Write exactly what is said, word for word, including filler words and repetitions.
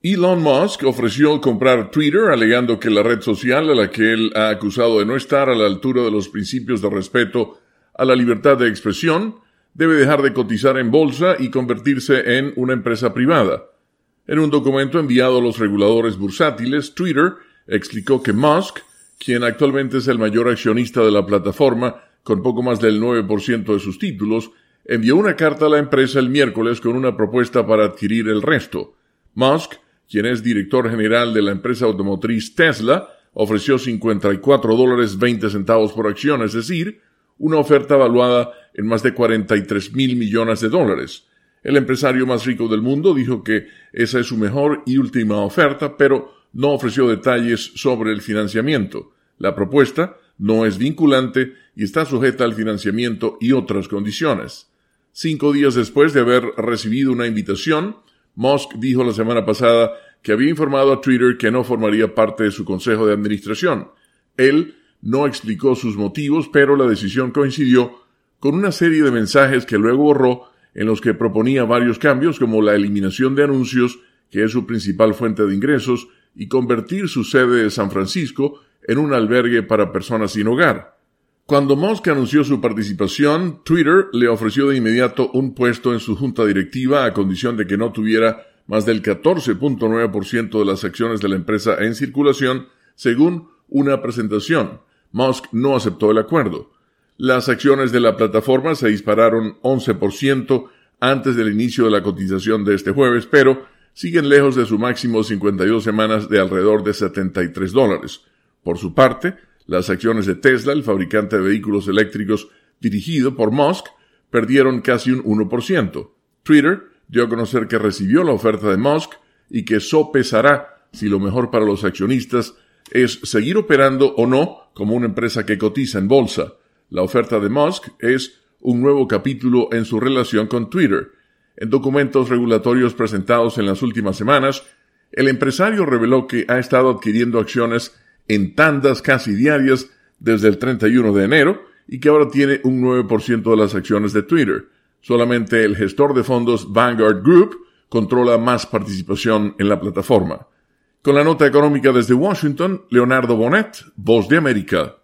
Elon Musk ofreció comprar Twitter, alegando que la red social a la que él ha acusado de no estar a la altura de los principios de respeto a la libertad de expresión, debe dejar de cotizar en bolsa y convertirse en una empresa privada. En un documento enviado a los reguladores bursátiles, Twitter explicó que Musk, quien actualmente es el mayor accionista de la plataforma, con poco más del nueve por ciento de sus títulos, envió una carta a la empresa el miércoles con una propuesta para adquirir el resto. Musk, quien es director general de la empresa automotriz Tesla, ofreció cincuenta y cuatro dólares veinte centavos por acción, es decir, una oferta valuada en más de cuarenta y tres mil millones de dólares. El empresario más rico del mundo dijo que esa es su mejor y última oferta, pero no ofreció detalles sobre el financiamiento. La propuesta no es vinculante y está sujeta al financiamiento y otras condiciones. Cinco días después de haber recibido una invitación, Musk dijo la semana pasada que había informado a Twitter que no formaría parte de su consejo de administración. Él no explicó sus motivos, pero la decisión coincidió con una serie de mensajes que luego borró en los que proponía varios cambios como la eliminación de anuncios, que es su principal fuente de ingresos, y convertir su sede de San Francisco en un albergue para personas sin hogar. Cuando Musk anunció su participación, Twitter le ofreció de inmediato un puesto en su junta directiva a condición de que no tuviera más del catorce punto nueve por ciento de las acciones de la empresa en circulación, según una presentación. Musk no aceptó el acuerdo. Las acciones de la plataforma se dispararon once por ciento antes del inicio de la cotización de este jueves, pero siguen lejos de su máximo cincuenta y dos semanas de alrededor de setenta y tres dólares. Por su parte, las acciones de Tesla, el fabricante de vehículos eléctricos dirigido por Musk, perdieron casi un uno por ciento. Twitter dio a conocer que recibió la oferta de Musk y que sopesará si lo mejor para los accionistas es seguir operando o no como una empresa que cotiza en bolsa. La oferta de Musk es un nuevo capítulo en su relación con Twitter. En documentos regulatorios presentados en las últimas semanas, el empresario reveló que ha estado adquiriendo acciones en tandas casi diarias desde el treinta y uno de enero y que ahora tiene un nueve por ciento de las acciones de Twitter. Solamente el gestor de fondos Vanguard Group controla más participación en la plataforma. Con la nota económica desde Washington, Leonardo Bonet, Voz de América.